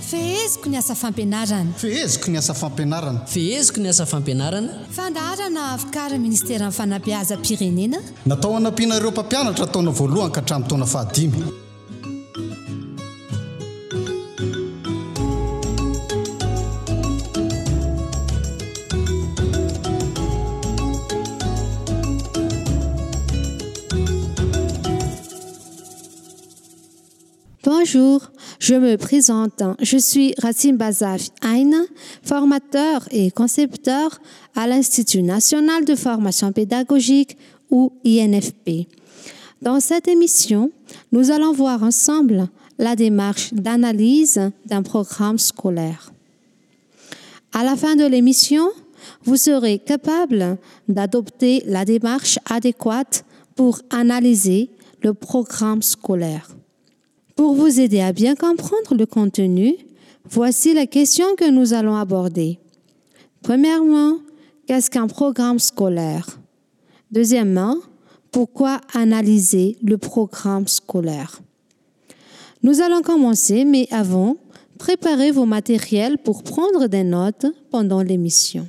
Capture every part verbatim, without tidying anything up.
Feheziko ny asa fampianarana. Feheziko ny asa fampianarana. Feheziko ny asa fampianarana. Fandaharana avokarin'ny Ministeran'ny Fanabeazam-pirenena. Natao hanampiana ireo mpampianatra taona voalohany ka hatramin'ny taona fahadimy. Bonjour, je me présente. Je suis Racine Bazafi Aïna, formateur et concepteur à l'Institut national de formation pédagogique ou I N F P. Dans cette émission, nous allons voir ensemble la démarche d'analyse d'un programme scolaire. À la fin de l'émission, vous serez capable d'adopter la démarche adéquate pour analyser le programme scolaire. Pour vous aider à bien comprendre le contenu, voici les questions que nous allons aborder. Premièrement, qu'est-ce qu'un programme scolaire? Deuxièmement, pourquoi analyser le programme scolaire? Nous allons commencer, mais avant, préparez vos matériels pour prendre des notes pendant l'émission.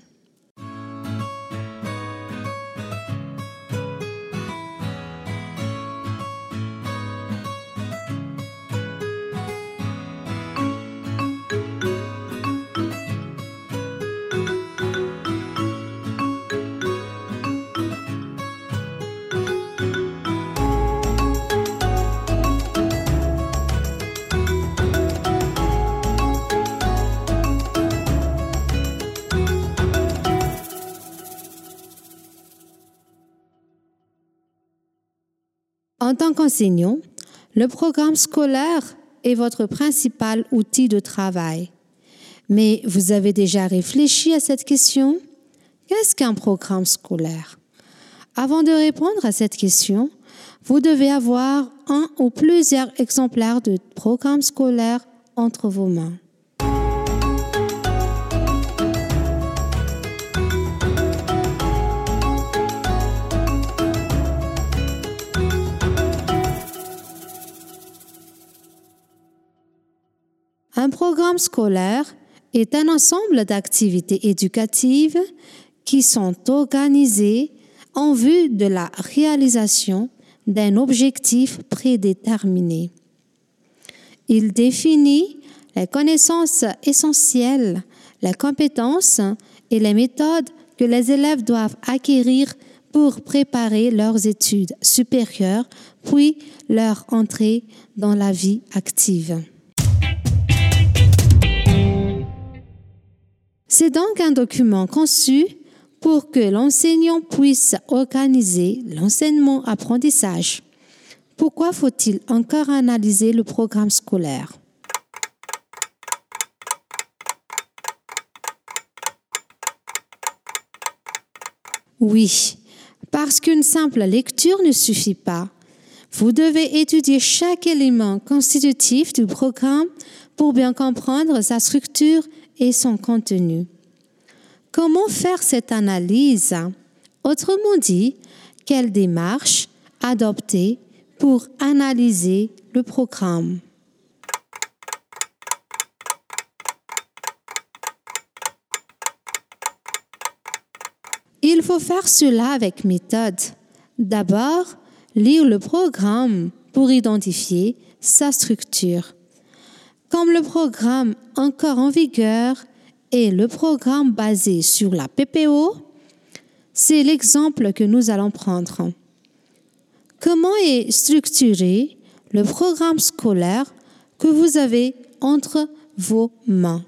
En tant qu'enseignant, le programme scolaire est votre principal outil de travail. Mais vous avez déjà réfléchi à cette question? Qu'est-ce qu'un programme scolaire? Avant de répondre à cette question, vous devez avoir un ou plusieurs exemplaires de programme scolaire entre vos mains. Un programme scolaire est un ensemble d'activités éducatives qui sont organisées en vue de la réalisation d'un objectif prédéterminé. Il définit les connaissances essentielles, les compétences et les méthodes que les élèves doivent acquérir pour préparer leurs études supérieures, puis leur entrée dans la vie active. C'est donc un document conçu pour que l'enseignant puisse organiser l'enseignement-apprentissage. Pourquoi faut-il encore analyser le programme scolaire? Oui, parce qu'une simple lecture ne suffit pas. Vous devez étudier chaque élément constitutif du programme pour bien comprendre sa structure et son contenu. Comment faire cette analyse? Autrement dit, quelle démarche adopter pour analyser le programme? Il faut faire cela avec méthode. D'abord, lire le programme pour identifier sa structure. Comme le programme encore en vigueur est le programme basé sur la P P O, c'est l'exemple que nous allons prendre. Comment est structuré le programme scolaire que vous avez entre vos mains?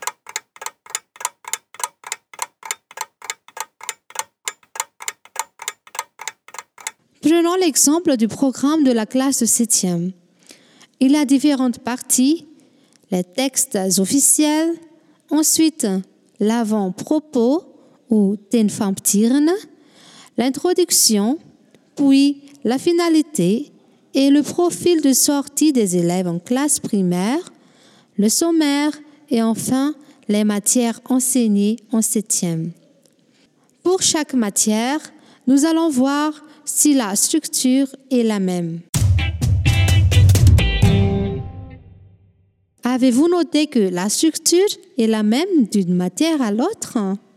Prenons l'exemple du programme de la classe de septième. Il a différentes parties. Les textes officiels, ensuite l'avant-propos ou den Famtieren, l'introduction, puis la finalité et le profil de sortie des élèves en classe primaire, le sommaire et enfin les matières enseignées en septième. Pour chaque matière, nous allons voir si la structure est la même. Avez-vous noté que la structure est la même d'une matière à l'autre?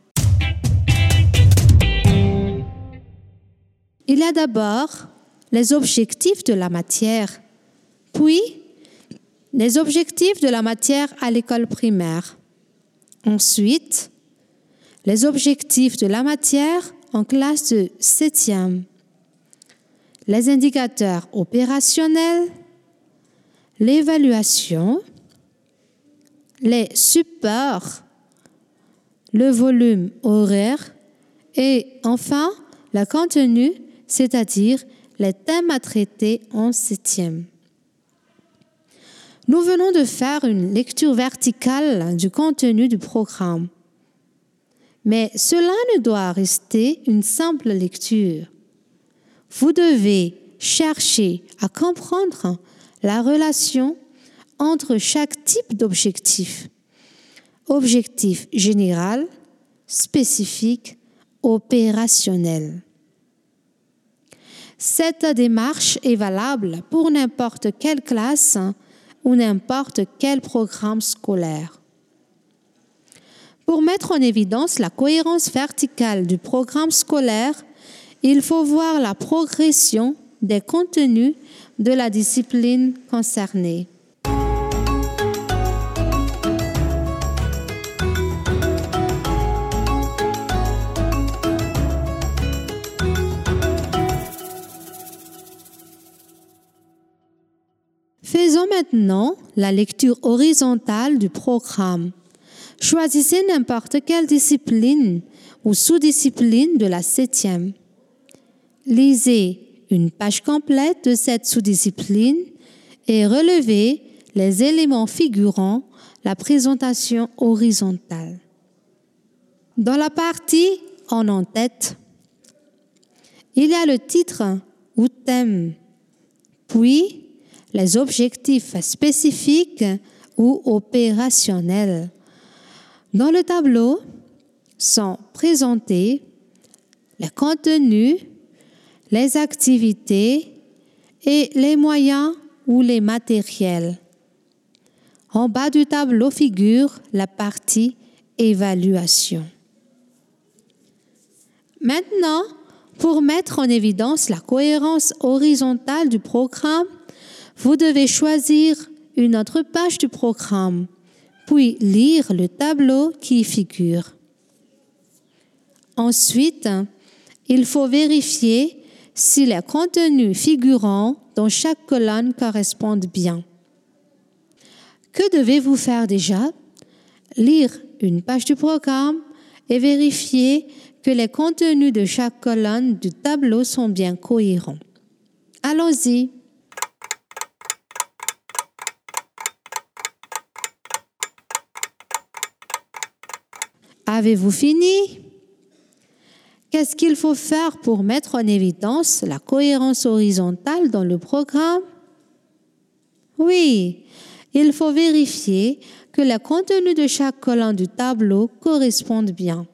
Il y a d'abord les objectifs de la matière, puis les objectifs de la matière à l'école primaire. Ensuite, les objectifs de la matière en classe de septième, les indicateurs opérationnels, l'évaluation, les supports, le volume horaire et enfin le contenu, c'est-à-dire les thèmes à traiter en septième. Nous venons de faire une lecture verticale du contenu du programme. Mais cela ne doit rester une simple lecture. Vous devez chercher à comprendre la relation entre chaque type d'objectif. Objectif général, spécifique, opérationnel. Cette démarche est valable pour n'importe quelle classe ou n'importe quel programme scolaire. Pour mettre en évidence la cohérence verticale du programme scolaire, il faut voir la progression des contenus de la discipline concernée. Faisons maintenant la lecture horizontale du programme. Choisissez n'importe quelle discipline ou sous-discipline de la septième. Lisez une page complète de cette sous-discipline et relevez les éléments figurant la présentation horizontale. Dans la partie en en-tête, il y a le titre ou thème, puis les objectifs spécifiques ou opérationnels. Dans le tableau sont présentés les contenus, les activités et les moyens ou les matériels. En bas du tableau figure la partie évaluation. Maintenant, pour mettre en évidence la cohérence horizontale du programme, vous devez choisir une autre page du programme, puis lire le tableau qui y figure. Ensuite, il faut vérifier si les contenus figurants dans chaque colonne correspondent bien. Que devez-vous faire déjà? Lire une page du programme et vérifier que les contenus de chaque colonne du tableau sont bien cohérents. Allons-y. Avez-vous fini? Qu'est-ce qu'il faut faire pour mettre en évidence la cohérence horizontale dans le programme? Oui, il faut vérifier que les contenus de chaque colonne du tableau correspondent bien.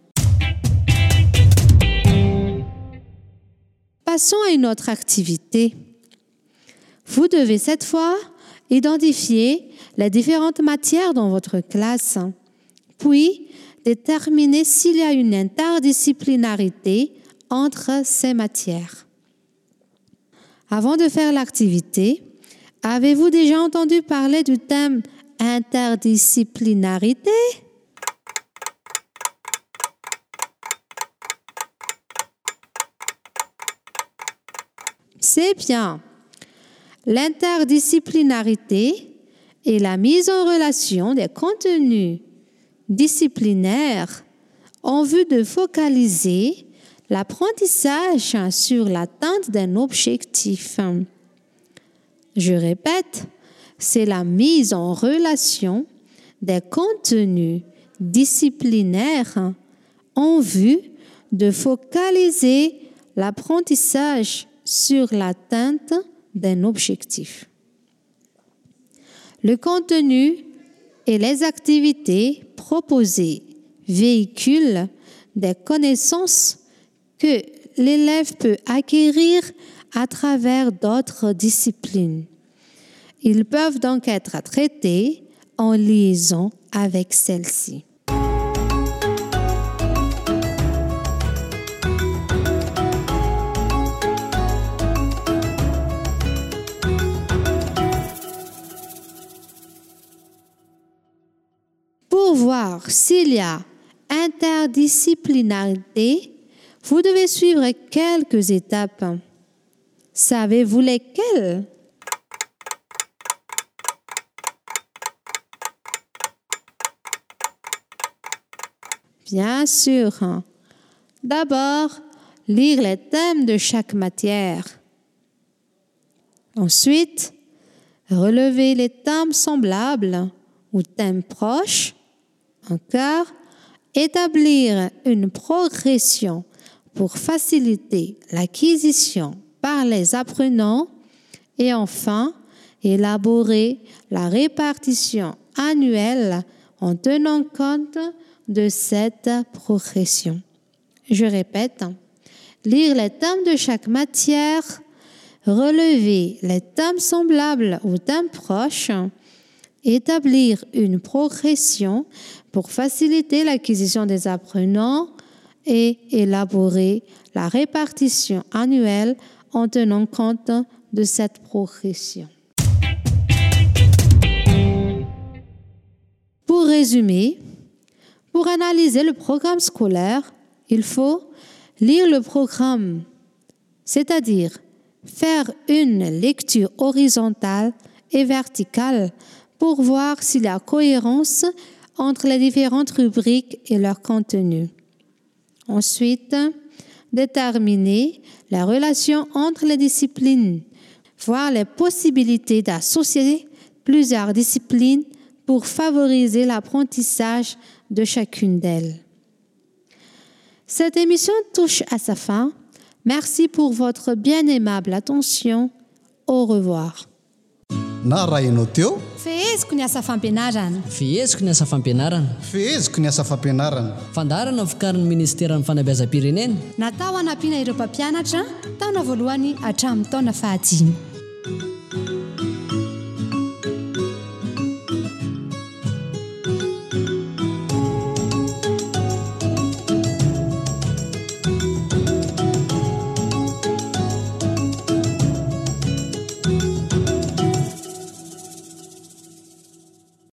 Passons à une autre activité. Vous devez cette fois identifier les différentes matières dans votre classe, puis déterminer s'il y a une interdisciplinarité entre ces matières. Avant de faire l'activité, avez-vous déjà entendu parler du thème interdisciplinarité? C'est bien. L'interdisciplinarité est la mise en relation des contenus disciplinaires en vue de focaliser l'apprentissage sur l'atteinte d'un objectif. Je répète, c'est la mise en relation des contenus disciplinaires en vue de focaliser l'apprentissage sur l'atteinte d'un objectif. Le contenu et les activités proposées véhiculent des connaissances que l'élève peut acquérir à travers d'autres disciplines. Ils peuvent donc être traités en liaison avec celle-ci. Pour voir s'il y a interdisciplinarité, vous devez suivre quelques étapes. Savez-vous lesquelles? Bien sûr. D'abord, lire les thèmes de chaque matière. Ensuite, relever les thèmes semblables ou thèmes proches. Encore, établir une progression pour faciliter l'acquisition par les apprenants. Et enfin, élaborer la répartition annuelle en tenant compte de cette progression. Je répète, lire les thèmes de chaque matière, relever les thèmes semblables ou thèmes proches, établir une progression pour faciliter l'acquisition des apprenants et élaborer la répartition annuelle en tenant compte de cette progression. Pour résumer, pour analyser le programme scolaire, il faut lire le programme, c'est-à-dire faire une lecture horizontale et verticale pour voir s'il y a cohérence entre les différentes rubriques et leur contenu. Ensuite, déterminer la relation entre les disciplines, voir les possibilités d'associer plusieurs disciplines pour favoriser l'apprentissage de chacune d'elles. Cette émission touche à sa fin. Merci pour votre bien aimable attention. Au revoir. Na raha ianao teo feheziko ny asa fampianarana fiheziko ny asa fampianarana feheziko ny asa fampianarana fandarana vokarin'ny ministera ny fanabeazam-pirenena natao hanampiana ireo mpampianatra taona voalohany hatramin'ny taona fahadimy